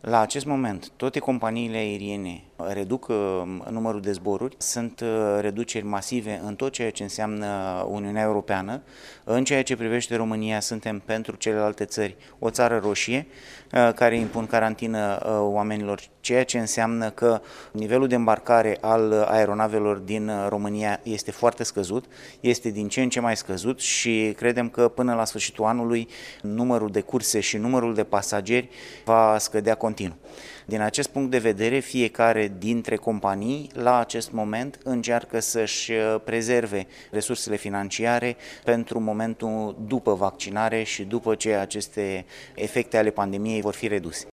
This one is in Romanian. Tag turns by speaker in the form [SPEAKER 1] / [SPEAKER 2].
[SPEAKER 1] La acest moment, toate companiile aeriene reduc numărul de zboruri, sunt reduceri masive în tot ceea ce înseamnă Uniunea Europeană. În ceea ce privește România, suntem pentru celelalte țări o țară roșie, care impun carantină oamenilor, ceea ce înseamnă că nivelul de îmbarcare al aeronavelor din România este foarte scăzut, este din ce în ce mai scăzut și credem că până la sfârșitul anului numărul de curse și numărul de pasageri va scădea continuu. Din acest punct de vedere, fiecare dintre companii la acest moment încearcă să-și prezerve resursele financiare pentru momentul după vaccinare și după ce aceste efecte ale pandemiei vor fi reduse.